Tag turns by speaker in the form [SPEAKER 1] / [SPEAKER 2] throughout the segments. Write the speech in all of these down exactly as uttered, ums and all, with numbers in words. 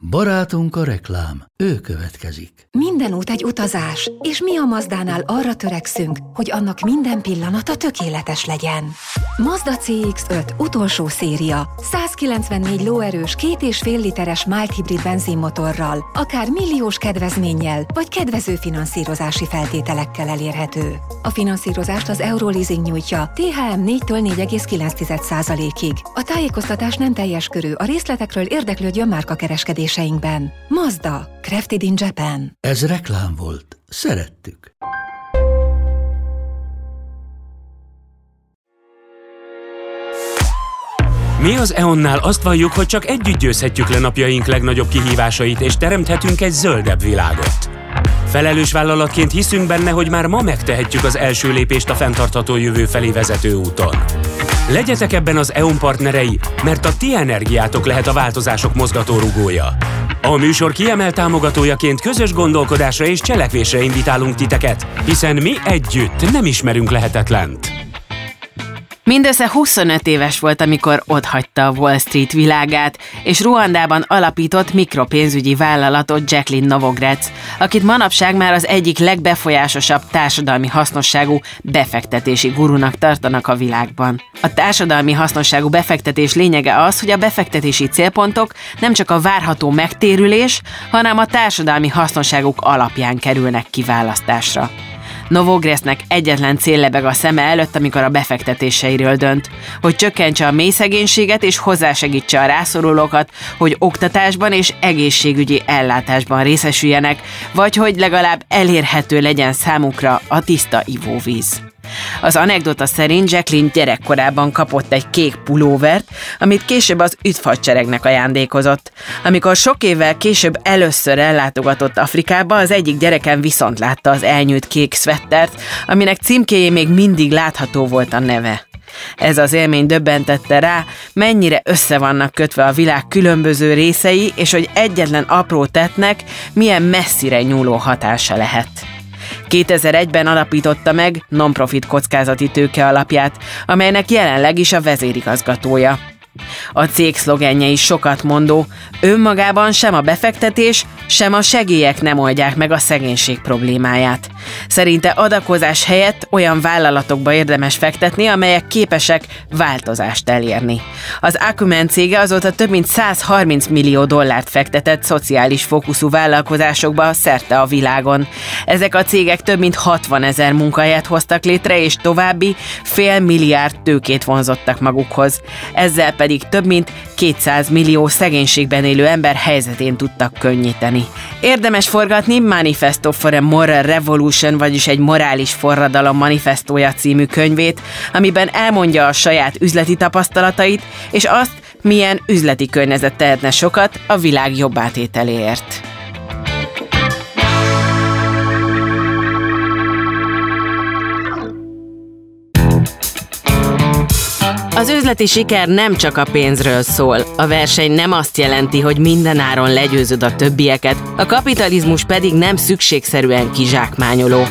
[SPEAKER 1] Barátunk a reklám, ő következik.
[SPEAKER 2] Minden út egy utazás, és mi a Mazdánál arra törekszünk, hogy annak minden pillanata tökéletes legyen. Mazda cé iksz öt utolsó széria, százkilencvennégy lóerős, két és fél literes mild hibrid benzinmotorral, akár milliós kedvezménnyel, vagy kedvező finanszírozási feltételekkel elérhető. A finanszírozást az Euroleasing nyújtja, té há em négytől négy egész kilenc százalékig. A tájékoztatás nem teljes körű, a részletekről érdeklődjön márkakereskedéseinkben. Mazda, crafted in Japan.
[SPEAKER 1] Ez reklám volt. Szerettük.
[SPEAKER 3] Mi az é o en-nál azt valljuk, hogy csak együtt győzhetjük le napjaink legnagyobb kihívásait, és teremthetünk egy zöldebb világot. Felelős vállalatként hiszünk benne, hogy már ma megtehetjük az első lépést a fenntartható jövő felé vezető úton. Legyetek ebben az é o en partnerei, mert a ti energiátok lehet a változások mozgatórugója. A műsor kiemelt támogatójaként közös gondolkodásra és cselekvésre invitálunk titeket, hiszen mi együtt nem ismerünk lehetetlent.
[SPEAKER 4] Mindössze huszonöt éves volt, amikor otthagyta a Wall Street világát, és Ruandában alapított mikropénzügyi vállalatot Jacqueline Novogratz, akit manapság már az egyik legbefolyásosabb társadalmi hasznosságú befektetési gurunak tartanak a világban. A társadalmi hasznosságú befektetés lényege az, hogy a befektetési célpontok nem csak a várható megtérülés, hanem a társadalmi hasznosságuk alapján kerülnek kiválasztásra. Novogratznek egyetlen cél lebeg a szeme előtt, amikor a befektetéseiről dönt, hogy csökkentse a mély szegénységet és hozzásegítse a rászorulókat, hogy oktatásban és egészségügyi ellátásban részesüljenek, vagy hogy legalább elérhető legyen számukra a tiszta ivóvíz. Az anekdota szerint Jacqueline gyerekkorában kapott egy kék pulóvert, amit később az üdvhadseregnek ajándékozott. Amikor sok évvel később először ellátogatott Afrikába, az egyik gyereken viszont látta az elnyújt kék szvettert, aminek címkéjén még mindig látható volt a neve. Ez az élmény döbbentette rá, mennyire össze vannak kötve a világ különböző részei, és hogy egyetlen apró tettnek milyen messzire nyúló hatása lehet. kétezer-egyben alapította meg non-profit kockázati tőke alapját, amelynek jelenleg is a vezérigazgatója. A cég szlogenje is sokat mondó, önmagában sem a befektetés, sem a segélyek nem oldják meg a szegénység problémáját. Szerinte adakozás helyett olyan vállalatokba érdemes fektetni, amelyek képesek változást elérni. Az Acumen cége azóta több mint száz harminc millió dollárt fektetett szociális fókuszú vállalkozásokba szerte a világon. Ezek a cégek több mint hatvanezer munkahelyet hoztak létre, és további fél milliárd tőkét vonzottak magukhoz. Ezzel pedig több mint kétszáz millió szegénységben élő ember helyzetén tudtak könnyíteni. Érdemes forgatni Manifesto for a Moral Revolution, vagyis egy morális forradalom manifestója című könyvét, amiben elmondja a saját üzleti tapasztalatait, és azt, milyen üzleti környezet tehetne sokat a világ jobb átételéért. Az üzleti siker nem csak a pénzről szól. A verseny nem azt jelenti, hogy minden áron legyőzöd a többieket, a kapitalizmus pedig nem szükségszerűen kizsákmányoló.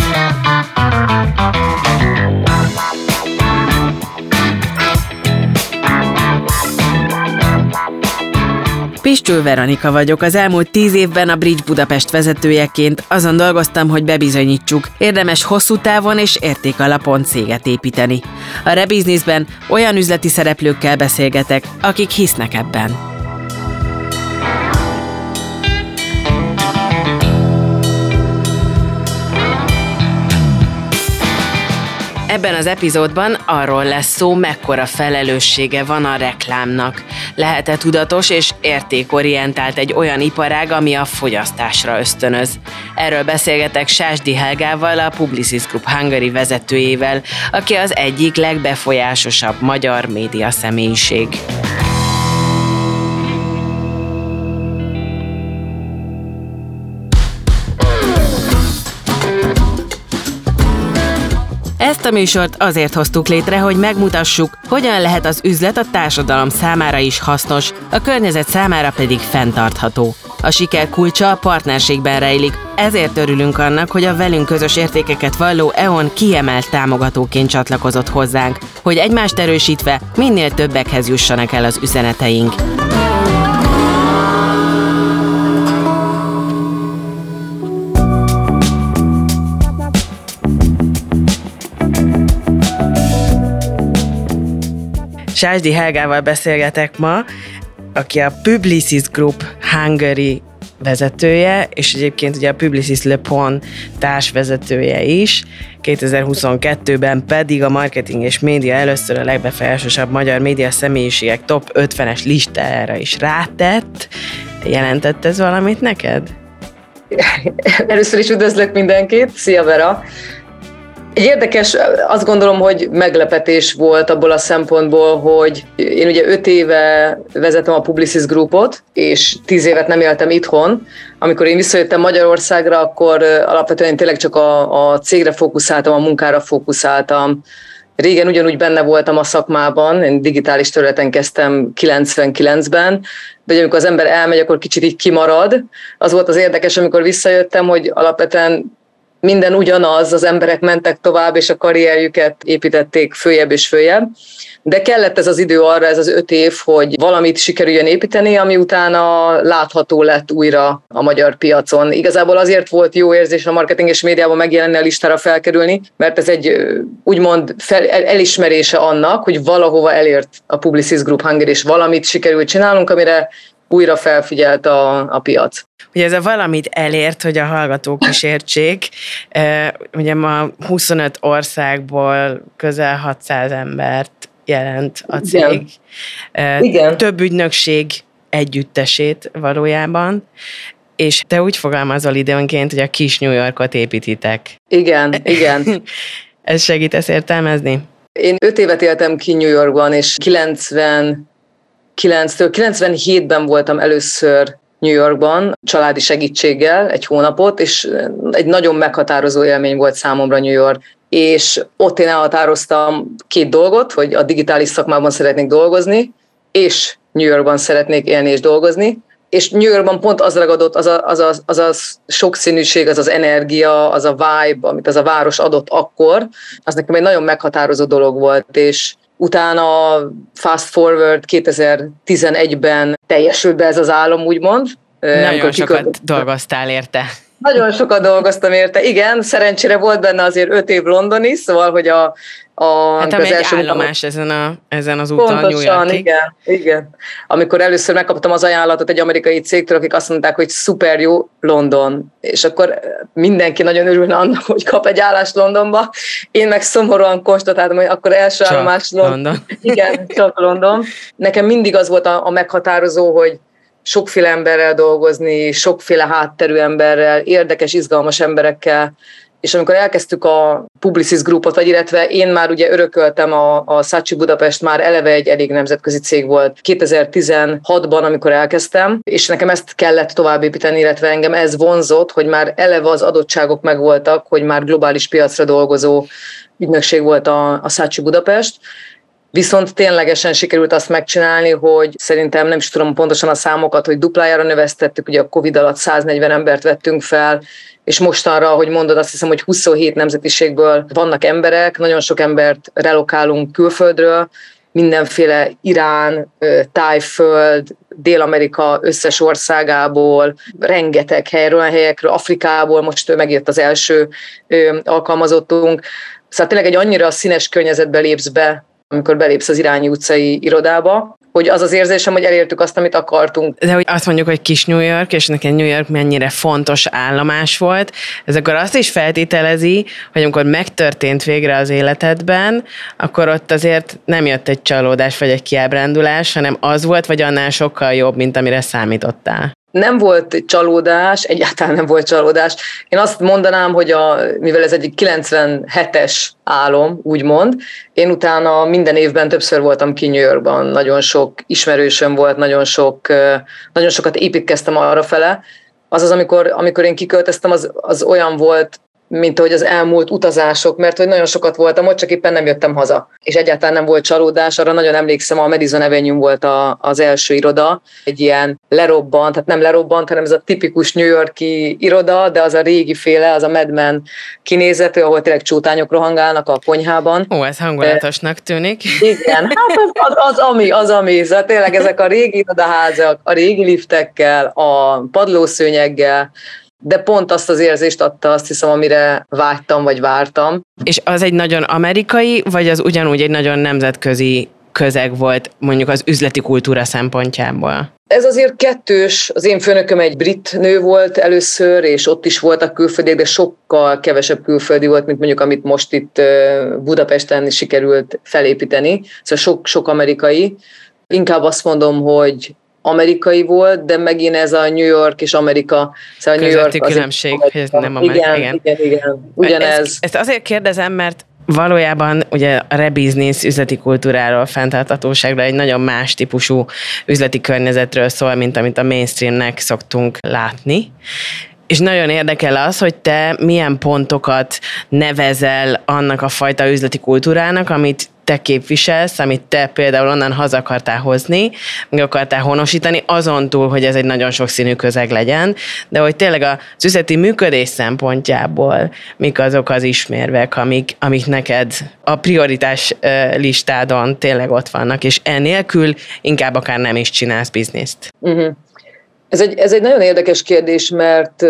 [SPEAKER 4] Piscső Veronika vagyok, az elmúlt tíz évben a Bridge Budapest vezetőjeként azon dolgoztam, hogy bebizonyítsuk, érdemes hosszú távon és értékalapon céget építeni. A Rebusinessben olyan üzleti szereplőkkel beszélgetek, akik hisznek ebben. Ebben az epizódban arról lesz szó, mekkora felelőssége van a reklámnak. Lehet-e tudatos és értékorientált egy olyan iparág, ami a fogyasztásra ösztönöz? Erről beszélgetek Sásdi Helgával, a Publicis Group Hungary vezetőjével, aki az egyik legbefolyásosabb magyar média személyiség. Ezt a műsort azért hoztuk létre, hogy megmutassuk, hogyan lehet az üzlet a társadalom számára is hasznos, a környezet számára pedig fenntartható. A siker kulcsa a partnerségben rejlik, ezért örülünk annak, hogy a velünk közös értékeket valló é o en kiemelt támogatóként csatlakozott hozzánk, hogy egymást erősítve minél többekhez jussanak el az üzeneteink. Sásdi Helgával beszélgetek ma, aki a Publicis Group Hungary vezetője, és egyébként ugye a Publicis Le Pont társvezetője is. kétezer-huszonkettőben pedig a marketing és média először a legbefolyásosabb magyar média személyiségek top ötvenes listájára is rátett. Jelentett ez valamit neked?
[SPEAKER 5] Először is üdvözlök mindenkit, szia Vera! Egy érdekes, azt gondolom, hogy meglepetés volt abból a szempontból, hogy én ugye öt éve vezetem a Publicis Groupot, és tíz évet nem éltem itthon. Amikor én visszajöttem Magyarországra, akkor alapvetően én tényleg csak a, a cégre fókuszáltam, a munkára fókuszáltam. Régen ugyanúgy benne voltam a szakmában, én digitális területen kezdtem kilencvenkilencben, de amikor az ember elmegy, akkor kicsit így kimarad. Az volt az érdekes, amikor visszajöttem, hogy alapvetően minden ugyanaz, az emberek mentek tovább, és a karrierjüket építették följebb és följebb. De kellett ez az idő arra, ez az öt év, hogy valamit sikerüljön építeni, ami utána látható lett újra a magyar piacon. Igazából azért volt jó érzés a marketing és médiában megjelenni, a listára felkerülni, mert ez egy úgymond fel, elismerése annak, hogy valahova elért a Publicis Group Hungary, és valamit sikerült csinálnunk, amire újra felfigyelt a, a piac.
[SPEAKER 4] Ugye ez a valamit elért, hogy a hallgatók is értsék. Ugye ma huszonöt országból közel hatszáz embert jelent a cég. Igen. Igen. Több ügynökség együttesét valójában, és te úgy fogalmazol időnként, hogy a kis New Yorkot építitek.
[SPEAKER 5] Igen, igen.
[SPEAKER 4] Ez segítesz értelmezni?
[SPEAKER 5] Én öt évet éltem ki New Yorkban, és kilencvenkilenctől kilencvenhétben voltam először New Yorkban, családi segítséggel egy hónapot, és egy nagyon meghatározó élmény volt számomra New York. És ott én elhatároztam két dolgot, hogy a digitális szakmában szeretnék dolgozni, és New Yorkban szeretnék élni és dolgozni. És New Yorkban pont az ragadott, az a, az a, az a sokszínűség, az az energia, az a vibe, amit az a város adott akkor, az nekem egy nagyon meghatározó dolog volt, és utána fast forward kétezer-tizenegyben teljesült be ez az álom, úgymond.
[SPEAKER 4] Nagyon sokat kikölt... dolgoztál érte.
[SPEAKER 5] Nagyon sokat dolgoztam érte, igen, szerencsére volt benne azért öt év London is, szóval, hogy a... a
[SPEAKER 4] hát ami egy állomás ezen, a, ezen az úton New Yorkig.
[SPEAKER 5] Pontosan, igen, igen. Amikor először megkaptam az ajánlatot egy amerikai cégtől, akik azt mondták, hogy szuper jó London, és akkor mindenki nagyon örülne annak, hogy kap egy állást Londonba. Én meg szomorúan konstatáltam, hogy akkor első csak állomás London. London. Igen, csak London. Nekem mindig az volt a, a meghatározó, hogy sokféle emberrel dolgozni, sokféle hátterű emberrel, érdekes, izgalmas emberekkel, és amikor elkezdtük a Publicis Groupot, vagy illetve én már ugye örököltem a, a Saatchi Budapest, már eleve egy elég nemzetközi cég volt kétezer-tizenhatban, amikor elkezdtem, és nekem ezt kellett továbbépíteni, illetve engem ez vonzott, hogy már eleve az adottságok megvoltak, hogy már globális piacra dolgozó ügynökség volt a, a Saatchi Budapest. Viszont ténylegesen sikerült azt megcsinálni, hogy szerintem nem is tudom pontosan a számokat, hogy duplájára növesztettük, ugye a Covid alatt száznegyven embert vettünk fel, és mostanra, ahogy mondod, azt hiszem, hogy huszonhét nemzetiségből vannak emberek, nagyon sok embert relokálunk külföldről, mindenféle Irán, Tájföld, Dél-Amerika összes országából, rengeteg helyről, helyekről, Afrikából, most megjött az első alkalmazottunk. Szóval tényleg egy annyira színes környezetbe lépsz be, amikor belépsz az Irányi utcai irodába, hogy az az érzésem, hogy elértük azt, amit akartunk.
[SPEAKER 4] De hogy azt mondjuk, hogy kis New York, és nekem New York mennyire fontos állomás volt, ez akkor azt is feltételezi, hogy amikor megtörtént végre az életedben, akkor ott azért nem jött egy csalódás vagy egy kiábrándulás, hanem az volt, vagy annál sokkal jobb, mint amire számítottál.
[SPEAKER 5] Nem volt csalódás, egyáltalán nem volt csalódás. Én azt mondanám, hogy a, mivel ez egy kilencvenhetes álom, úgymond, én utána minden évben többször voltam ki New Yorkban, nagyon sok ismerősöm volt, nagyon, sok, nagyon sokat építkeztem arrafele. Azaz, amikor, amikor én kiköltöztem, az, az olyan volt, mint ahogy az elmúlt utazások, mert hogy nagyon sokat voltam ott, csak éppen nem jöttem haza. És egyáltalán nem volt csalódás, arra nagyon emlékszem, a Madison Avenue volt a, az első iroda, egy ilyen lerobbant, tehát nem lerobbant, hanem ez a tipikus New York-i iroda, de az a régi féle, az a Mad Men kinézetű, ahol tényleg csótányok rohangálnak a konyhában.
[SPEAKER 4] Ó, ez hangulatosnak tűnik.
[SPEAKER 5] Igen, hát az, az, az ami, az ami, szóval tényleg ezek a régi irodaházak, a régi liftekkel, a padlószőnyeggel, de pont azt az érzést adta, azt hiszem, amire vágytam, vagy vártam.
[SPEAKER 4] És az egy nagyon amerikai, vagy az ugyanúgy egy nagyon nemzetközi közeg volt mondjuk az üzleti kultúra szempontjából?
[SPEAKER 5] Ez azért kettős. Az én főnököm egy brit nő volt először, és ott is voltak külföldiek, de sokkal kevesebb külföldi volt, mint mondjuk amit most itt Budapesten sikerült felépíteni. Szóval sok, sok amerikai. Inkább azt mondom, hogy amerikai volt, de megint ez a New York és Amerika. Szóval
[SPEAKER 4] New York különbség, hogy ez nem Amerika.
[SPEAKER 5] Igen, igen, igen, igen. Ugyanez.
[SPEAKER 4] Ezt, ezt azért kérdezem, mert valójában ugye a rebiznisz üzleti kultúráról, fenntarthatóságról egy nagyon más típusú üzleti környezetről szól, mint amit a mainstreamnek szoktunk látni. És nagyon érdekel az, hogy te milyen pontokat nevezel annak a fajta üzleti kultúrának, amit te képviselsz, amit te például onnan haza akartál hozni, meg akartál honosítani, azon túl, hogy ez egy nagyon sokszínű közeg legyen, de hogy tényleg az üzleti működés szempontjából mik azok az ismérvek, amik, amik neked a prioritás listádon tényleg ott vannak, és enélkül inkább akár nem is csinálsz bizniszt.
[SPEAKER 5] Uh-huh. Ez egy, ez egy nagyon érdekes kérdés, mert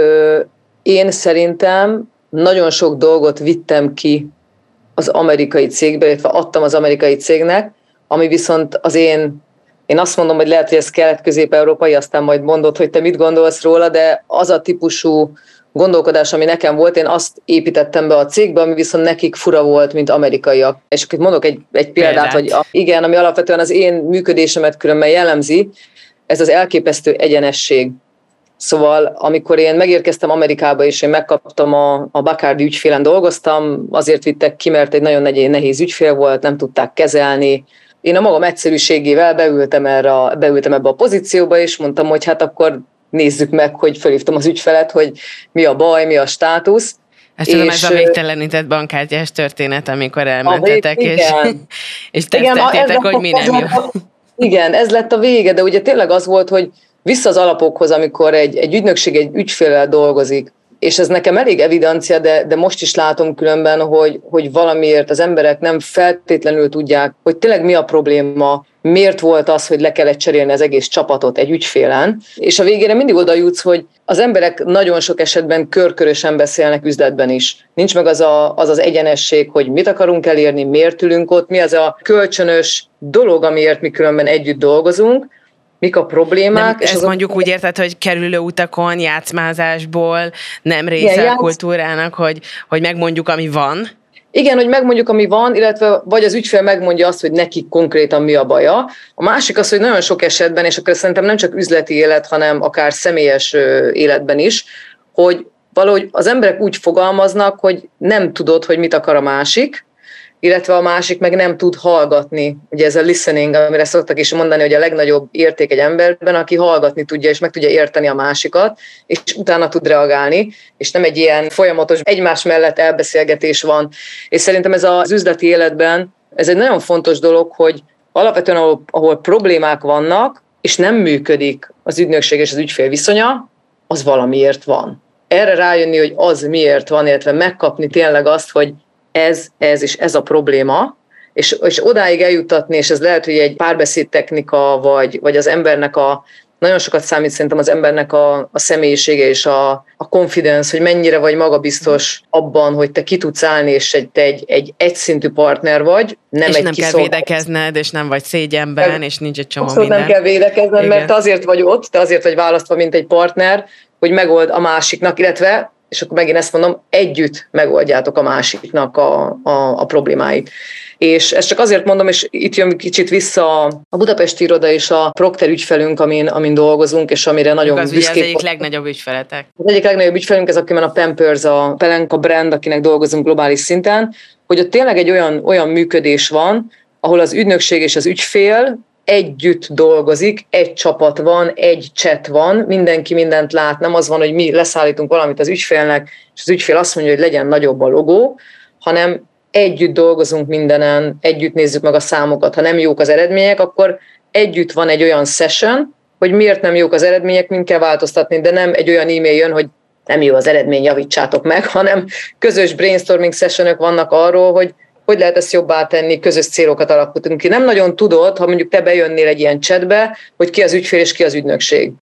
[SPEAKER 5] én szerintem nagyon sok dolgot vittem ki az amerikai cégbe, illetve adtam az amerikai cégnek, ami viszont az én, én azt mondom, hogy lehet, hogy ez kelet-közép-európai, aztán majd mondod, hogy te mit gondolsz róla, de az a típusú gondolkodás, ami nekem volt, én azt építettem be a cégbe, ami viszont nekik fura volt, mint amerikaiak. És akkor mondok egy, egy példát, hogy a, igen, ami alapvetően az én működésemet különben jellemzi, ez az elképesztő egyenesség. Szóval, amikor én megérkeztem Amerikába, és én megkaptam a, a Bacardi ügyfélen dolgoztam, azért vittek ki, mert egy nagyon nehéz ügyfél volt, nem tudták kezelni. Én a magam egyszerűségével beültem, erre, beültem ebbe a pozícióba, és mondtam, hogy hát akkor nézzük meg, hogy felhívtam az ügyfelet, hogy mi a baj, mi a státusz.
[SPEAKER 4] Ezt tudom, ez a végtelenített bankkártyás történet, amikor elmentetek, vég, és, és teszteltétek, hogy mi nem jó.
[SPEAKER 5] Igen, ez lett a vége, de ugye tényleg az volt, hogy vissza az alapokhoz, amikor egy, egy ügynökség egy ügyféllel dolgozik, és ez nekem elég evidencia, de, de most is látom különben, hogy, hogy valamiért az emberek nem feltétlenül tudják, hogy tényleg mi a probléma, miért volt az, hogy le kellett cserélni az egész csapatot egy ügyfélen, és a végére mindig oda jutsz, hogy az emberek nagyon sok esetben körkörösen beszélnek üzletben is. Nincs meg az, a, az az egyenesség, hogy mit akarunk elérni, miért ülünk ott, mi az a kölcsönös dolog, amiért mi különben együtt dolgozunk, mik a problémák.
[SPEAKER 4] Nem,
[SPEAKER 5] és
[SPEAKER 4] ezt mondjuk úgy érted, hogy kerülő utakon, játszmázásból nem része igen, a kultúrának, hogy, hogy megmondjuk, ami van.
[SPEAKER 5] Igen, hogy megmondjuk, ami van, illetve vagy az ügyfél megmondja azt, hogy neki konkrétan mi a baja. A másik az, hogy nagyon sok esetben, és akkor szerintem nem csak üzleti élet, hanem akár személyes életben is, hogy valahogy az emberek úgy fogalmaznak, hogy nem tudod, hogy mit akar a másik, illetve a másik meg nem tud hallgatni. Ugye ez a listening, amire szoktak is mondani, hogy a legnagyobb érték egy emberben, aki hallgatni tudja, és meg tudja érteni a másikat, és utána tud reagálni, és nem egy ilyen folyamatos egymás mellett elbeszélgetés van. És szerintem ez az üzleti életben, ez egy nagyon fontos dolog, hogy alapvetően ahol, ahol problémák vannak, és nem működik az ügynökség és az ügyfél viszonya, az valamiért van. Erre rájönni, hogy az miért van, illetve megkapni tényleg azt, hogy ez, ez és ez a probléma, és, és odáig eljuttatni, és ez lehet, hogy egy párbeszéd technika, vagy, vagy az embernek a, nagyon sokat számít szerintem az embernek a, a személyisége és a, a confidence, hogy mennyire vagy magabiztos abban, hogy te ki tudsz állni, és egy, te egy, egy egyszintű partner vagy, nem
[SPEAKER 4] és
[SPEAKER 5] egy
[SPEAKER 4] nem
[SPEAKER 5] kiszolgált.
[SPEAKER 4] kell védekezned, és nem vagy szégyenben, nem, és nincs egy csomó minden.
[SPEAKER 5] Nem kell védekezned, mert te azért vagy ott, te azért vagy választva, mint egy partner, hogy megold a másiknak, illetve és akkor megint ezt mondom, együtt megoldjátok a másiknak a, a, a problémáit. És ezt csak azért mondom, és itt jön kicsit vissza a budapesti iroda és a Procter ügyfelünk, amin, amin dolgozunk, és amire nagyon
[SPEAKER 4] az
[SPEAKER 5] büszkék.
[SPEAKER 4] Az egyik legnagyobb ügyfeletek.
[SPEAKER 5] Az egyik legnagyobb ügyfelünk, ez akiben a Pampers, a Pelenka brand, akinek dolgozunk globális szinten, hogy ott tényleg egy olyan, olyan működés van, ahol az ügynökség és az ügyfél együtt dolgozik, egy csapat van, egy chat van, mindenki mindent lát, nem az van, hogy mi leszállítunk valamit az ügyfélnek, és az ügyfél azt mondja, hogy legyen nagyobb a logó, hanem együtt dolgozunk mindenen, együtt nézzük meg a számokat. Ha nem jók az eredmények, akkor együtt van egy olyan session, hogy miért nem jók az eredmények, mind kell változtatni, de nem egy olyan e-mail jön, hogy nem jó az eredmény, javítsátok meg, hanem közös brainstorming sessionök vannak arról, hogy hogy lehet ezt jobbá tenni, közös célokat alakítunk ki. Nem nagyon tudod, ha mondjuk te bejönnél egy ilyen chatbe, hogy ki az ügyfél és ki az ügynökség.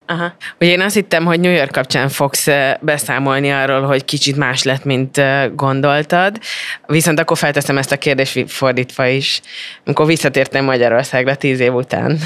[SPEAKER 4] Aha. Ugye én azt hittem, hogy New York kapcsán fogsz beszámolni arról, hogy kicsit más lett, mint gondoltad, viszont akkor felteszem ezt a kérdést fordítva is. Amikor visszatértem Magyarországra tíz év után,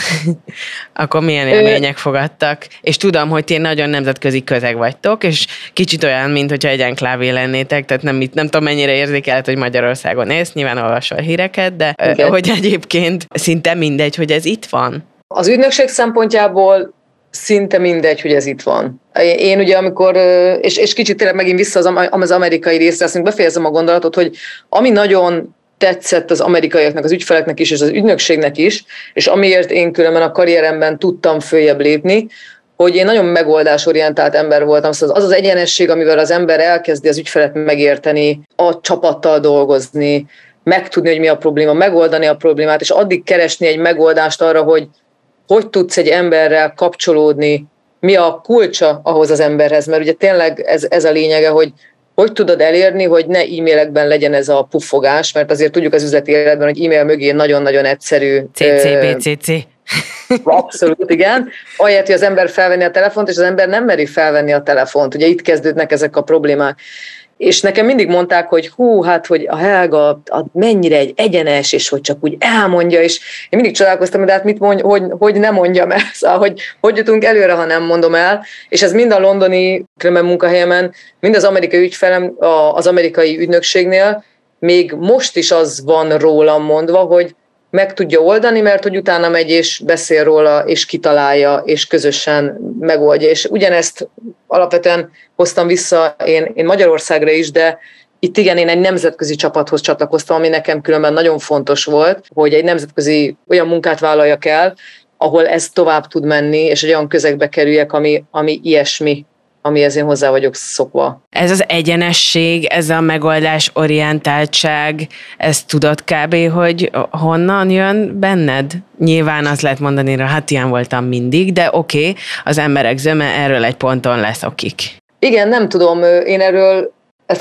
[SPEAKER 4] akkor milyen élmények fogadtak? És tudom, hogy ti nagyon nemzetközi közeg vagytok, és kicsit olyan, mint hogyha egy enklávé lennétek, tehát nem, nem tudom, mennyire érzékeled, hogy Magyarországon élsz, nyilván olvasol híreket, de igen. Hogy egyébként szinte mindegy, hogy ez itt van.
[SPEAKER 5] Az ügynökség szempontjából szinte mindegy, hogy ez itt van. Én ugye amikor, és, és kicsit tényleg megint vissza az, az amerikai részre, azt befejezem a gondolatot, hogy ami nagyon tetszett az amerikaiaknak, az ügyfeleknek is, és az ügynökségnek is, és amiért én különben a karrieremben tudtam följebb lépni, hogy én nagyon megoldásorientált ember voltam. Szóval az az egyenesség, amivel az ember elkezdi az ügyfelet megérteni, a csapattal dolgozni, megtudni, hogy mi a probléma, megoldani a problémát, és addig keresni egy megoldást arra, hogy hogy tudsz egy emberrel kapcsolódni, mi a kulcsa ahhoz az emberhez, mert ugye tényleg ez, ez a lényege, hogy hogy tudod elérni, hogy ne e-mailekben legyen ez a puffogás, mert azért tudjuk az üzleti életben, hogy e-mail mögé nagyon-nagyon egyszerű.
[SPEAKER 4] cé cé bé cé cé.
[SPEAKER 5] Abszolút, igen. Ahelyett, hogy az ember felvenni a telefont, és az ember nem meri felvenni a telefont. Ugye itt kezdődnek ezek a problémák. És nekem mindig mondták, hogy hú, hát, hogy a Helga a mennyire egy egyenes, és hogy csak úgy elmondja, és én mindig csodálkoztam, de hát mit mondj, hogy, hogy nem mondjam el, szóval, hogy hogy jutunk előre, ha nem mondom el, és ez mind a londoni különben munkahelyemen, mind az amerikai ügyfelem, az amerikai ügynökségnél, még most is az van rólam mondva, hogy meg tudja oldani, mert hogy utána megy és beszél róla, és kitalálja, és közösen megoldja. És ugyanezt alapvetően hoztam vissza én, én Magyarországra is, de itt igen, én egy nemzetközi csapathoz csatlakoztam, ami nekem különben nagyon fontos volt, hogy egy nemzetközi olyan munkát vállaljak el, ahol ez tovább tud menni, és egy olyan közegbe kerüljek, ami, ami ilyesmi, amihez én hozzá vagyok szokva.
[SPEAKER 4] Ez az egyenesség, ez a megoldás orientáltság, ezt tudod kb. Hogy honnan jön benned? Nyilván azt lehet mondani, hogy hát ilyen voltam mindig, de oké, okay, az emberek zöme erről egy ponton leszokik. Igen,
[SPEAKER 5] nem tudom, én erről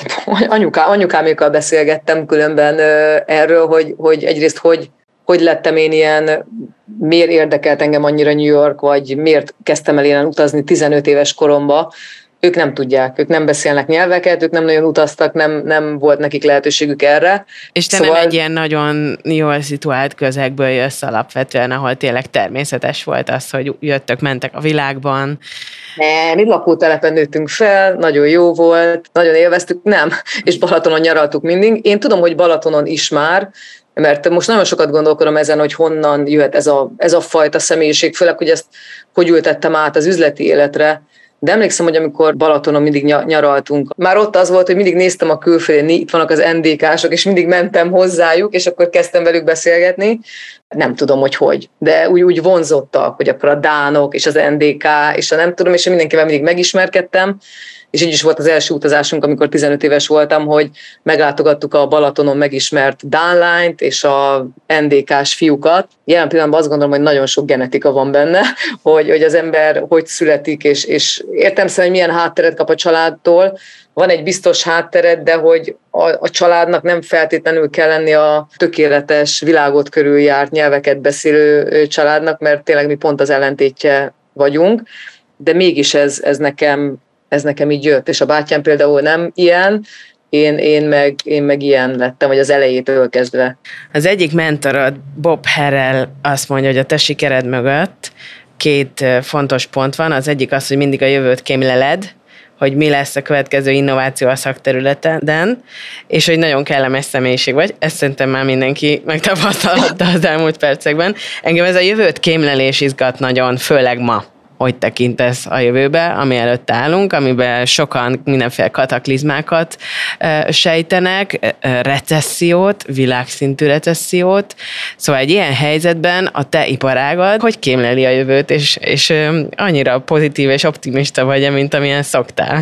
[SPEAKER 5] anyuká, anyukámékkal beszélgettem különben erről, hogy, hogy egyrészt hogy, hogy lettem én ilyen, miért érdekelt engem annyira New York, vagy miért kezdtem el ilyen utazni tizenöt éves koromban. Ők nem tudják, ők nem beszélnek nyelveket, ők nem nagyon utaztak, nem, nem volt nekik lehetőségük erre.
[SPEAKER 4] És te szóval... nem egy ilyen nagyon jól szituált közegből jössz alapvetően, ahol tényleg természetes volt az, hogy jöttök, mentek a világban.
[SPEAKER 5] Nem, itt lakótelepen nőttünk fel, nagyon jó volt, nagyon élveztük, nem, és Balatonon nyaraltuk mindig. Én tudom, hogy Balatonon is már, mert most nagyon sokat gondolkodom ezen, hogy honnan jöhet ez a, ez a fajta személyiség, főleg, hogy ezt hogy ültettem át az üzleti életre. De emlékszem, hogy amikor Balatonon mindig nyaraltunk, már ott az volt, hogy mindig néztem a külföldön, itt vannak az en dé ká-sok, és mindig mentem hozzájuk, és akkor kezdtem velük beszélgetni. Nem tudom, hogy hogy, de úgy, úgy vonzottak, hogy akkor a dánok, és az en dé ká, és a nem tudom, és én mindenkivel mindig megismerkedtem, és így is volt az első utazásunk, amikor tizenöt éves voltam, hogy meglátogattuk a Balatonon megismert dán lányt és a en dé ká-s fiúkat. Jelen pillanatban azt gondolom, hogy nagyon sok genetika van benne, hogy, hogy az ember hogy születik, és, és értem szerint, hogy milyen hátteret kap a családtól. Van egy biztos háttered, de hogy a, a családnak nem feltétlenül kell lenni a tökéletes, világot körüljárt nyelveket beszélő családnak, mert tényleg mi pont az ellentétje vagyunk, de mégis ez, ez nekem ez nekem így jött, és a bátyám például nem ilyen, én, én, meg, én meg ilyen lettem, vagy az elejétől kezdve.
[SPEAKER 4] Az egyik mentorod, Bob Harrell azt mondja, hogy a te sikered mögött két fontos pont van, az egyik az, hogy mindig a jövőt kémleled, hogy mi lesz a következő innováció a szakterületen, és hogy nagyon kellemes személyiség vagy. Ezt szerintem már mindenki megtapasztalhatta az elmúlt percekben. Engem ez a jövőt kémlelés izgat nagyon, főleg ma. Hogy tekintesz a jövőbe, ami előtt állunk, amiben sokan mindenféle kataklizmákat e, sejtenek, e, recessziót, világszintű recessziót. Szóval egy ilyen helyzetben a te iparágad hogy kémleli a jövőt, és, és e, annyira pozitív és optimista vagy, mint amilyen szoktál?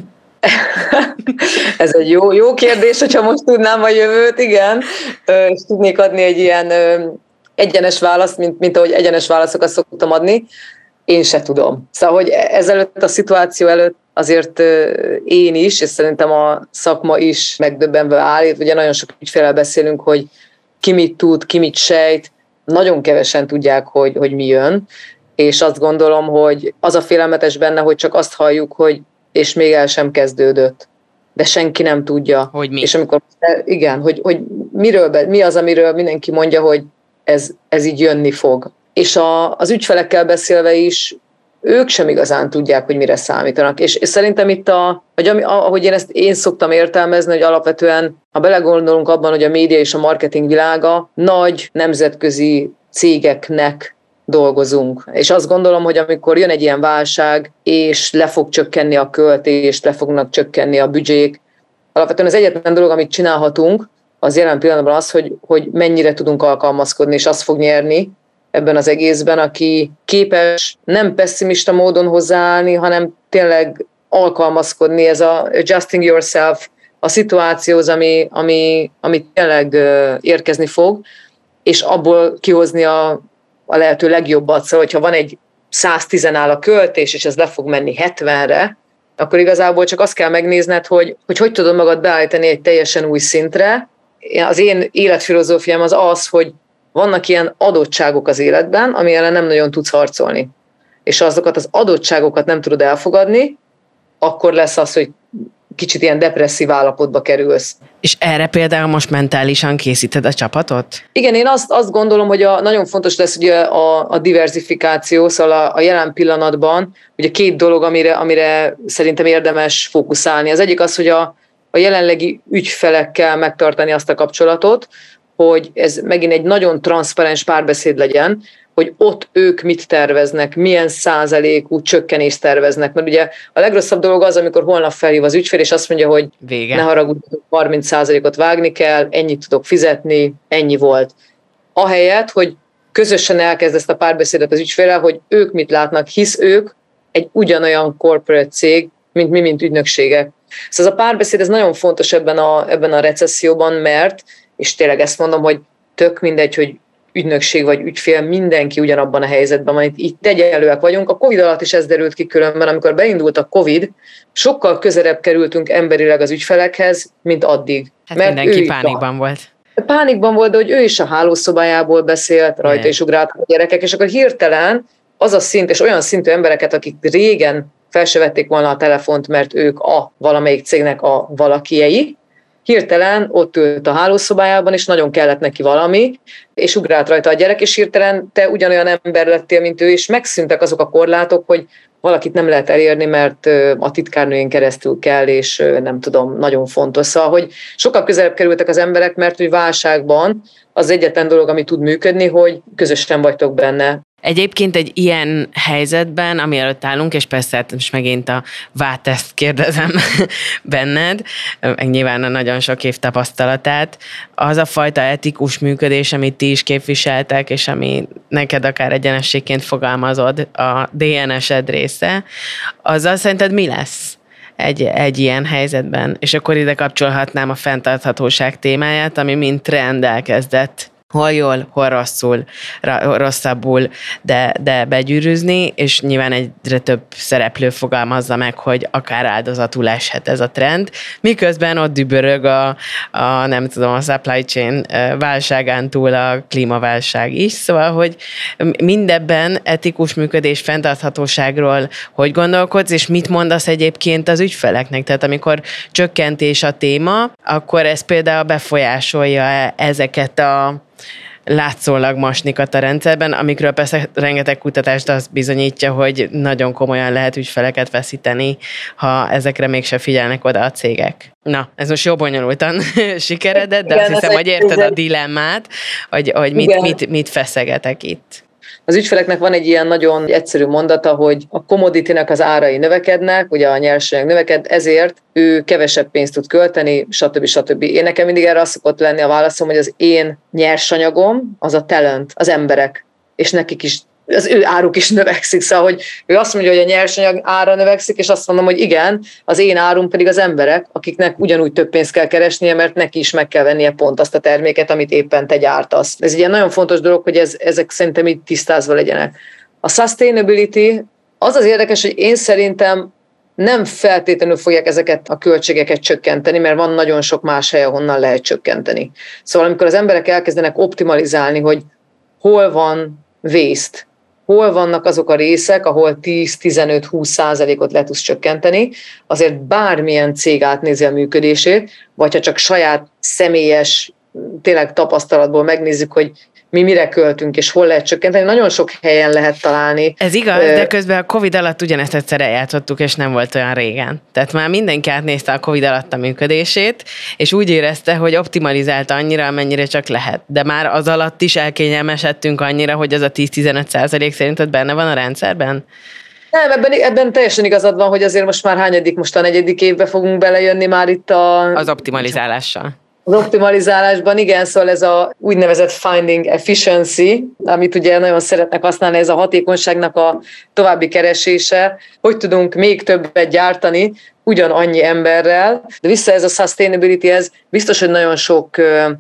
[SPEAKER 5] Ez egy jó, jó kérdés, hogyha most tudnám a jövőt, igen, és tudnék adni egy ilyen egyenes választ, mint, mint ahogy egyenes válaszokat szoktam adni. Én se tudom. Szóval, hogy ezelőtt a szituáció előtt azért én is, és szerintem a szakma is megdöbbenve áll. Ugye nagyon sok ügyféllel beszélünk, hogy ki mit tud, ki mit sejt. Nagyon kevesen tudják, hogy, hogy mi jön. és azt gondolom, hogy az a félelmetes benne, hogy csak azt halljuk, hogy és még el sem kezdődött, de senki nem tudja.
[SPEAKER 4] Hogy mi?
[SPEAKER 5] És amikor, igen, hogy, hogy miről, mi az, amiről mindenki mondja, hogy ez, ez így jönni fog. És a, az ügyfelekkel beszélve is ők sem igazán tudják, hogy mire számítanak. És, és szerintem itt, a, hogy ami, ahogy én ezt én szoktam értelmezni, hogy alapvetően, ha belegondolunk abban, hogy a média és a marketing világa nagy nemzetközi cégeknek dolgozunk. És azt gondolom, hogy amikor jön egy ilyen válság, és le fog csökkenni a költés, le fognak csökkenni a büdzsék, alapvetően az egyetlen dolog, amit csinálhatunk, az jelen pillanatban az, hogy, hogy mennyire tudunk alkalmazkodni, és azt fog nyerni ebben az egészben, aki képes nem pessimista módon hozzáállni, hanem tényleg alkalmazkodni, ez a adjusting yourself a szituációhoz, ami, ami, ami tényleg érkezni fog, és abból kihozni a, a lehető legjobbat. Szóval, hogyha van egy száztíz áll a költés, és ez le fog menni hetvenre, akkor igazából csak azt kell megnézned, hogy hogy, hogy tudod magad beállítani egy teljesen új szintre. Az én életfilozófiám az az, hogy vannak ilyen adottságok az életben, ami ellen nem nagyon tudsz harcolni. És azokat az adottságokat nem tudod elfogadni, akkor lesz az, hogy kicsit ilyen depresszív állapotba kerülsz.
[SPEAKER 4] És erre például most mentálisan készíted a csapatot?
[SPEAKER 5] Igen, én azt, azt gondolom, hogy a, nagyon fontos lesz ugye a, a diversifikáció, szóval a, a jelen pillanatban ugye két dolog, amire, amire szerintem érdemes fókuszálni. Az egyik az, hogy a, a jelenlegi ügyfelekkel megtartani azt a kapcsolatot, hogy ez megint egy nagyon transzparens párbeszéd legyen, hogy ott ők mit terveznek, milyen százalékú csökkenést terveznek. Mert ugye a legrosszabb dolog az, amikor holnap felhív az ügyfél, és azt mondja, hogy
[SPEAKER 4] Vége.
[SPEAKER 5] Ne haragudjatok, harminc százalékot vágni kell, ennyit tudok fizetni, ennyi volt. Ahelyett, hogy közösen elkezd ezt a párbeszédet az ügyféllel, hogy ők mit látnak, hisz ők egy ugyanolyan corporate cég, mint mi, mint ügynökségek. Szóval ez a párbeszéd ez nagyon fontos ebben a, ebben a recesszióban, mert, és tényleg ezt mondom, hogy tök mindegy, hogy ügynökség vagy ügyfél, mindenki ugyanabban a helyzetben van, itt egyenlőek vagyunk. A Covid alatt is ez derült ki különben, amikor beindult a Covid, sokkal közelebb kerültünk emberileg az ügyfelekhez, mint addig.
[SPEAKER 4] Hát mert mindenki pánikban a, volt.
[SPEAKER 5] Pánikban volt, de hogy ő is a hálószobájából beszélt, rajta is ugráltak a gyerekek, és akkor hirtelen az a szint, és olyan szintű embereket, akik régen fel se vették volna a telefont, mert ők a valamelyik cégnek a valakiei, hirtelen ott ült a hálószobájában, és nagyon kellett neki valami, és ugrált rajta a gyerek, és hirtelen te ugyanolyan ember lettél, mint ő, és megszűntek azok a korlátok, hogy valakit nem lehet elérni, mert a titkárnőjén keresztül kell, és nem tudom, nagyon fontos. Szóval, hogy sokkal közelebb kerültek az emberek, mert hogy válságban az egyetlen dolog, ami tud működni, hogy közösen vagytok benne.
[SPEAKER 4] Egyébként egy ilyen helyzetben, ami előtt állunk, és persze hát most megint a váteszt kérdezem benned, meg nyilván a nagyon sok év tapasztalatát, az a fajta etikus működés, amit ti is képviseltek, és ami neked akár egyenességként fogalmazod, a dé en es-ed része, azzal szerinted mi lesz egy, egy ilyen helyzetben? És akkor ide kapcsolhatnám a fenntarthatóság témáját, ami mint trend elkezdett hol jól, hol rosszul, rosszabbul, de, de begyűrűzni, és nyilván egyre több szereplő fogalmazza meg, hogy akár áldozatul eshet ez a trend, miközben ott dübörög a, a nem tudom, a supply chain válságán túl a klímaválság is, szóval, hogy mindebben etikus működés, fenntarthatóságról hogy gondolkodsz, és mit mondasz egyébként az ügyfeleknek? Tehát amikor csökkentés a téma, akkor ez például befolyásolja ezeket a látszólag masnikat a rendszerben, amikről persze rengeteg kutatást azt bizonyítja, hogy nagyon komolyan lehet ügyfeleket veszíteni, ha ezekre mégse figyelnek oda a cégek. Na, ez most jó bonyolultan sikeredett, de igen, azt hiszem, hogy érted a dilemmát, hogy, hogy mit, mit, mit feszegetek itt.
[SPEAKER 5] Az ügyfeleknek van egy ilyen nagyon egyszerű mondata, hogy a commodity-nek az árai növekednek, ugye a nyersanyag növeked, ezért ő kevesebb pénzt tud költeni, stb. stb. Én nekem mindig erre az szokott lenni a válaszom, hogy az én nyersanyagom az a talent, az emberek, és nekik is az ő áruk is növekszik, szóval, hogy ő azt mondja, hogy a nyersanyag ára növekszik, és azt mondom, hogy igen, az én árum pedig az emberek, akiknek ugyanúgy több pénzt kell keresnie, mert neki is meg kell vennie pont azt a terméket, amit éppen te gyártasz. Ez egy ilyen nagyon fontos dolog, hogy ez, ezek szerintem így tisztázva legyenek. A sustainability az az érdekes, hogy én szerintem nem feltétlenül fogják ezeket a költségeket csökkenteni, mert van nagyon sok más hely, ahonnan lehet csökkenteni. Szóval amikor az emberek elkezdenek optimalizálni, hogy hol van waste, hol vannak azok a részek, ahol tíz-tizenöt-húsz százalékot le tudsz csökkenteni, azért bármilyen cég átnézi a működését, vagy ha csak saját személyes tényleg tapasztalatból megnézzük, hogy mi mire költünk, és hol lehet csökkenteni. Nagyon sok helyen lehet találni.
[SPEAKER 4] Ez igaz, de közben a Covid alatt ugyanezt egyszer eljátszottuk, és nem volt olyan régen. Tehát már mindenki átnézte a Covid alatt a működését, és úgy érezte, hogy optimalizálta annyira, amennyire csak lehet. De már az alatt is elkényelmesedtünk annyira, hogy az a tíz-tizenöt százalék szerinted benne van a rendszerben?
[SPEAKER 5] Nem, ebben, ebben teljesen igazad van, hogy azért most már hányadik, most a negyedik évbe fogunk belejönni már itt a...
[SPEAKER 4] Az optimalizálással.
[SPEAKER 5] Az optimalizálásban, igen, szóval ez a úgynevezett finding efficiency, amit ugye nagyon szeretnek használni, ez a hatékonyságnak a további keresése, hogy tudunk még többet gyártani ugyanannyi emberrel, de vissza ez a sustainability, ez biztos, hogy nagyon sok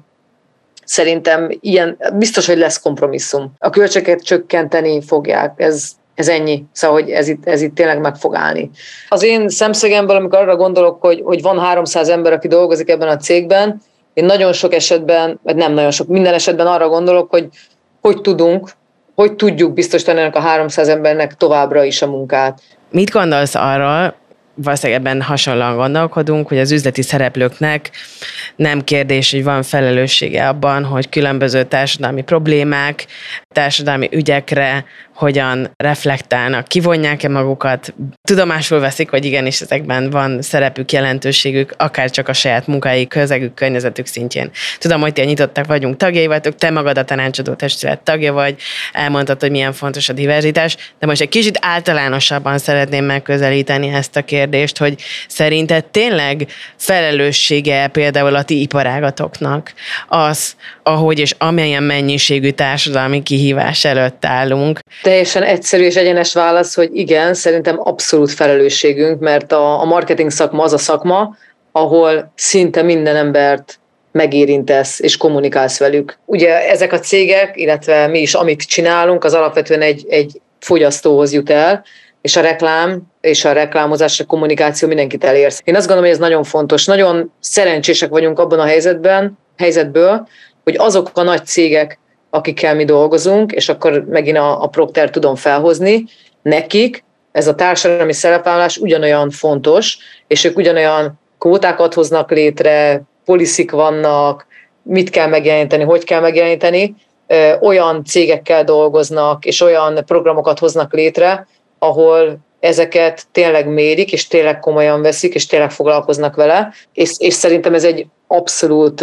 [SPEAKER 5] szerintem ilyen, biztos, hogy lesz kompromisszum. A költségeket csökkenteni fogják, ez Ez ennyi, szóval hogy ez itt, ez itt tényleg meg fog állni. Az én szemszögemből, amikor arra gondolok, hogy, hogy van háromszáz ember, aki dolgozik ebben a cégben, én nagyon sok esetben, vagy nem nagyon sok, minden esetben arra gondolok, hogy hogy tudunk, hogy tudjuk biztosítani ennek a háromszáz embernek továbbra is a munkát.
[SPEAKER 4] Mit gondolsz arról, valószínűleg ebben hasonlóan gondolkodunk, hogy az üzleti szereplőknek nem kérdés, hogy van felelőssége abban, hogy különböző társadalmi problémák, társadalmi ügyekre hogyan reflektálnak, kivonják-e magukat, tudomásul veszik, hogy igenis ezekben van szerepük, jelentőségük, akár csak a saját munkai közegük, környezetük szintjén. Tudom, hogy ti nyitottak vagyunk, tagjai vagytok, te magad a tanácsadó testület tagja vagy, elmondtad, hogy milyen fontos a diverzitás, de most egy kicsit általánosabban szeretném megközelíteni ezt a kérdést, hogy szerinted tényleg felelőssége például a ti iparágatoknak az, ahogy és amilyen mennyiségű társadalmi kihívás előtt állunk.
[SPEAKER 5] Teljesen egyszerű és egyenes válasz, hogy igen, szerintem abszolút felelősségünk, mert a, a marketing szakma az a szakma, ahol szinte minden embert megérintesz és kommunikálsz velük. Ugye ezek a cégek, illetve mi is, amit csinálunk, az alapvetően egy, egy fogyasztóhoz jut el, és a reklám és a reklámozás, a kommunikáció mindenkit elérsz. Én azt gondolom, hogy ez nagyon fontos. Nagyon szerencsések vagyunk abban a helyzetben, helyzetből, hogy azok a nagy cégek, akikkel mi dolgozunk, és akkor megint a, a Procter tudom felhozni, nekik ez a társadalmi szerepvállalás ugyanolyan fontos, és ők ugyanolyan kvótákat hoznak létre, policy vannak, mit kell megjeleníteni, hogy kell megjeleníteni, olyan cégekkel dolgoznak, és olyan programokat hoznak létre, ahol ezeket tényleg mérik, és tényleg komolyan veszik, és tényleg foglalkoznak vele, és, és szerintem ez egy abszolút,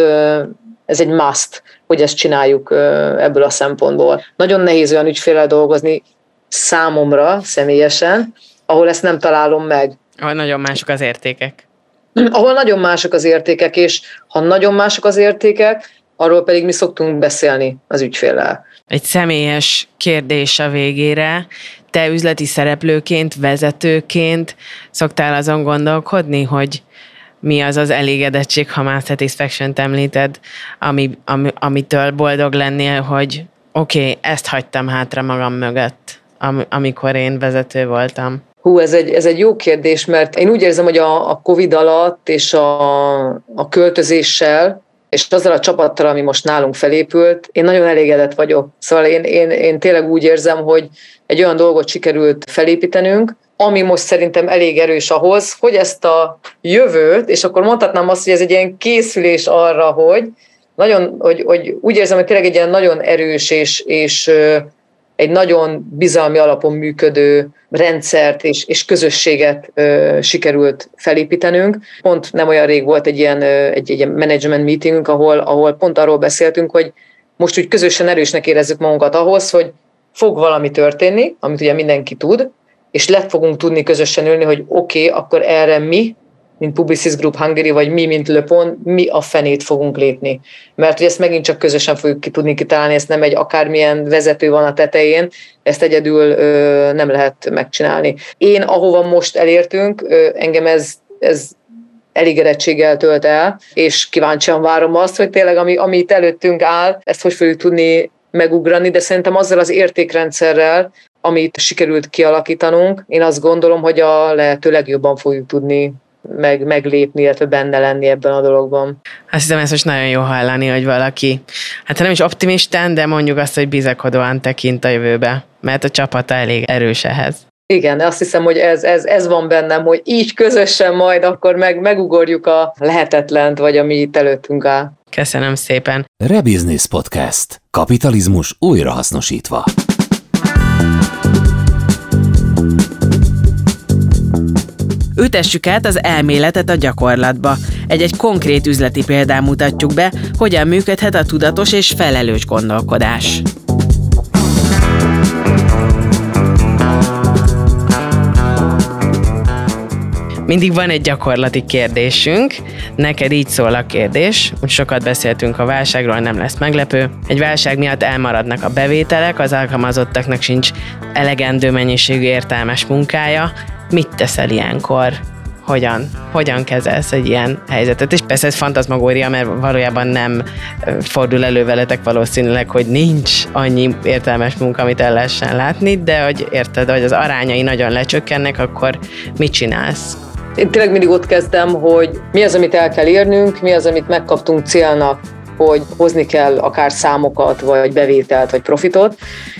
[SPEAKER 5] ez egy must, hogy ezt csináljuk ebből a szempontból. Nagyon nehéz olyan ügyféllel dolgozni számomra személyesen, ahol ezt nem találom meg.
[SPEAKER 4] Ahol nagyon mások az értékek.
[SPEAKER 5] Ahol nagyon mások az értékek, és ha nagyon mások az értékek, arról pedig mi szoktunk beszélni az ügyféllel.
[SPEAKER 4] Egy személyes kérdés a végére. Te üzleti szereplőként, vezetőként szoktál azon gondolkodni, hogy mi az az elégedettség, ha már satisfaction-t említed, ami, ami, amitől boldog lennél, hogy oké, okay, ezt hagytam hátra magam mögött, am, amikor én vezető voltam?
[SPEAKER 5] Hú, ez egy, ez egy jó kérdés, mert én úgy érzem, hogy a, a Covid alatt és a, a költözéssel, és azzal a csapattal, ami most nálunk felépült, én nagyon elégedett vagyok. Szóval én, én, én tényleg úgy érzem, hogy egy olyan dolgot sikerült felépítenünk, ami most szerintem elég erős ahhoz, hogy ezt a jövőt, és akkor mondhatnám azt, hogy ez egy ilyen készülés arra, hogy, nagyon, hogy, hogy úgy érzem, hogy tényleg egy ilyen nagyon erős és, és egy nagyon bizalmi alapon működő rendszert és, és közösséget ö, sikerült felépítenünk. Pont nem olyan rég volt egy ilyen, egy, egy management meetingünk, ahol, ahol pont arról beszéltünk, hogy most úgy közösen erősnek érezzük magunkat ahhoz, hogy fog valami történni, amit ugye mindenki tud, és le fogunk tudni közösen ülni, hogy oké, okay, akkor erre mi, mint Publicis Group Hungary, vagy mi, mint Le Pont, mi a fenét fogunk lépni. Mert hogy ezt megint csak közösen fogjuk ki tudni kitalálni, ezt nem egy akármilyen vezető van a tetején, ezt egyedül ö, nem lehet megcsinálni. Én, ahova most elértünk, ö, engem ez, ez elégedettséggel tölt el, és kíváncsian várom azt, hogy tényleg ami, ami itt előttünk áll, ezt hogy fogjuk tudni megugrani, de szerintem azzal az értékrendszerrel, amit sikerült kialakítanunk, én azt gondolom, hogy a lehető legjobban fogjuk tudni meg, meglépni, illetve benne lenni ebben a dologban.
[SPEAKER 4] Azt hiszem, ez most nagyon jó hallani, hogy valaki, hát nem is optimistán, de mondjuk azt, hogy bizakodóan tekint a jövőbe, mert a csapata elég erős ehhez.
[SPEAKER 5] Igen, azt hiszem, hogy ez, ez, ez van bennem, hogy így közösen majd akkor meg, megugorjuk a lehetetlent, vagy ami itt előttünk áll.
[SPEAKER 4] Köszönöm szépen.
[SPEAKER 6] Rebusiness Podcast. Kapitalizmus újrahasznosítva.
[SPEAKER 4] Ültessük át az elméletet a gyakorlatba. Egy-egy konkrét üzleti példán mutatjuk be, hogyan működhet a tudatos és felelős gondolkodás. Mindig van egy gyakorlati kérdésünk. Neked így szól a kérdés. Sokat beszéltünk a válságról, nem lesz meglepő. Egy válság miatt elmaradnak a bevételek, az alkalmazottaknak sincs elegendő mennyiségű értelmes munkája. Mit teszel ilyenkor? Hogyan? Hogyan kezelsz egy ilyen helyzetet? És persze ez fantazmagória, mert valójában nem fordul elő veletek valószínűleg, hogy nincs annyi értelmes munka, amit el lehessen látni, de hogy érted, hogy az arányai nagyon lecsökkennek, akkor mit csinálsz?
[SPEAKER 5] Én tényleg mindig ott kezdem, hogy mi az, amit el kell érnünk, mi az, amit megkaptunk célnak, hogy hozni kell akár számokat, vagy bevételt, vagy profitot,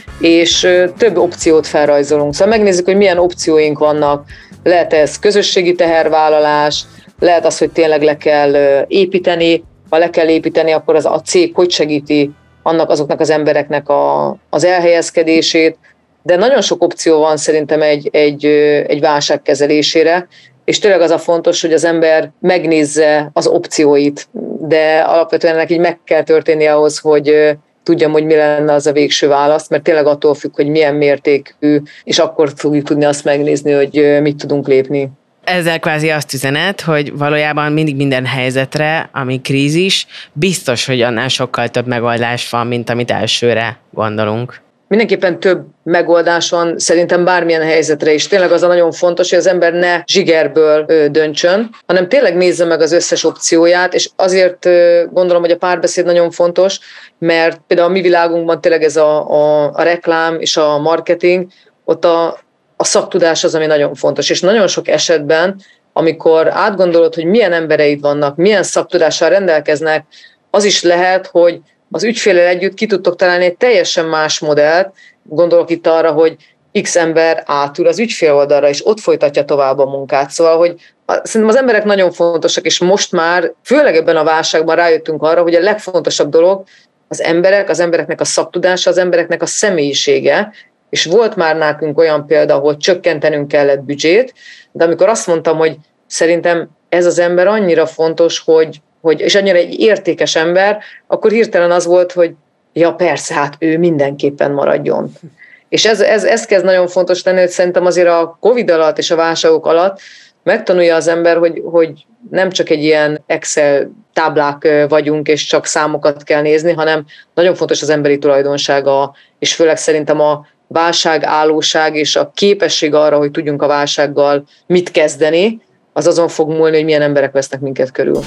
[SPEAKER 5] és több opciót felrajzolunk. Szóval megnézzük, hogy milyen opcióink vannak. Lehet ez közösségi tehervállalás, lehet az, hogy tényleg le kell építeni. Ha le kell építeni, akkor az a cég hogy segíti annak azoknak az embereknek a, az elhelyezkedését. De nagyon sok opció van szerintem egy, egy, egy válság kezelésére, és tényleg az a fontos, hogy az ember megnézze az opcióit, de alapvetően ennek így meg kell történni ahhoz, hogy tudjam, hogy mi lenne az a végső válasz, mert tényleg attól függ, hogy milyen mértékű, és akkor fogjuk tudni azt megnézni, hogy mit tudunk lépni.
[SPEAKER 4] Ezzel kvázi azt üzenet, hogy valójában mindig minden helyzetre, ami krízis, biztos, hogy annál sokkal több megoldás van, mint amit elsőre gondolunk.
[SPEAKER 5] Mindenképpen több megoldás van szerintem bármilyen helyzetre is. Tényleg az a nagyon fontos, hogy az ember ne zsigerből döntsön, hanem tényleg nézze meg az összes opcióját, és azért gondolom, hogy a párbeszéd nagyon fontos, mert például a mi világunkban tényleg ez a, a, a reklám és a marketing, ott a, a szaktudás az, ami nagyon fontos. És nagyon sok esetben, amikor átgondolod, hogy milyen embereid vannak, milyen szaktudással rendelkeznek, az is lehet, hogy az ügyféllel együtt ki tudtok találni egy teljesen más modellt. Gondolok itt arra, hogy X ember átül az ügyfél oldalra, és ott folytatja tovább a munkát. Szóval, hogy szerintem az emberek nagyon fontosak, és most már, főleg ebben a válságban rájöttünk arra, hogy a legfontosabb dolog az emberek, az embereknek a szaktudása, az embereknek a személyisége, és volt már nálunk olyan példa, ahol csökkentenünk kellett büdzsét, de amikor azt mondtam, hogy szerintem ez az ember annyira fontos, hogy Hogy, és annyira egy értékes ember, akkor hirtelen az volt, hogy ja persze, hát ő mindenképpen maradjon. És ez, ez, ez kezd nagyon fontos lenni, hogy szerintem azért a Covid alatt és a válságok alatt megtanulja az ember, hogy, hogy nem csak egy ilyen Excel táblák vagyunk, és csak számokat kell nézni, hanem nagyon fontos az emberi tulajdonsága, és főleg szerintem a válságállóság és a képesség arra, hogy tudjunk a válsággal mit kezdeni, az azon fog múlni, hogy milyen emberek vesznek minket körül.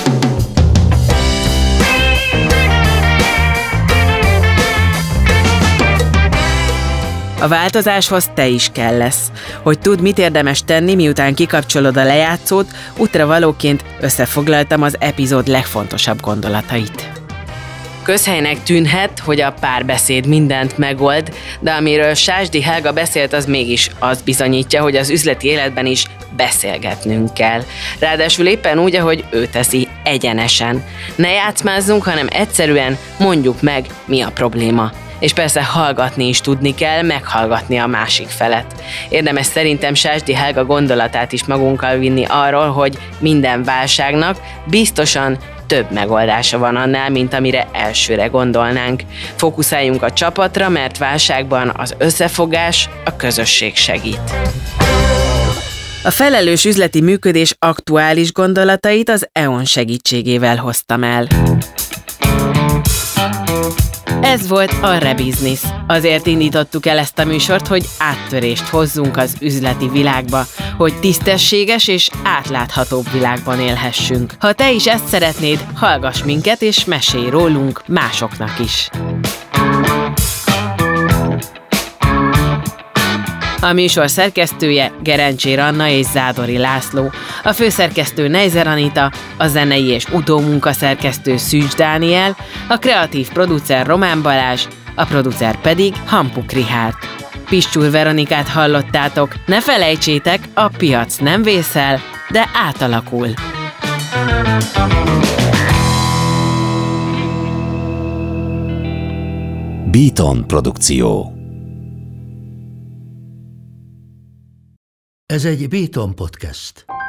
[SPEAKER 4] A változáshoz te is kell lesz. Hogy tudd, mit érdemes tenni, miután kikapcsolod a lejátszót, útravalóként összefoglaltam az epizód legfontosabb gondolatait. Közhelynek tűnhet, hogy a párbeszéd mindent megold, de amiről Sásdi Helga beszélt, az mégis azt bizonyítja, hogy az üzleti életben is beszélgetnünk kell. Ráadásul éppen úgy, ahogy ő teszi, egyenesen. Ne játszmázzunk, hanem egyszerűen mondjuk meg, mi a probléma. És persze hallgatni is tudni kell, meghallgatni a másik felet. Érdemes szerintem Sásdi Helga gondolatát is magunkkal vinni arról, hogy minden válságnak biztosan több megoldása van annál, mint amire elsőre gondolnánk. Fókuszáljunk a csapatra, mert válságban az összefogás, a közösség segít. A felelős üzleti működés aktuális gondolatait az é o en segítségével hoztam el. Ez volt a Rebusiness. Azért indítottuk el ezt a műsort, hogy áttörést hozzunk az üzleti világba, hogy tisztességes és átláthatóbb világban élhessünk. Ha te is ezt szeretnéd, hallgass minket és mesélj rólunk másoknak is. A műsor szerkesztője Gerencsér Anna és Zádori László, a főszerkesztő Neizer Anita, a zenei és utómunkaszerkesztő Szűcs Dániel, a kreatív producer Román Balázs, a producer pedig Hampuk Richárd. Piscsúr Veronikát hallottátok, ne felejtsétek, a piac nem vészel, de átalakul.
[SPEAKER 6] Beaton produkció.
[SPEAKER 1] Ez egy Beaton podcast.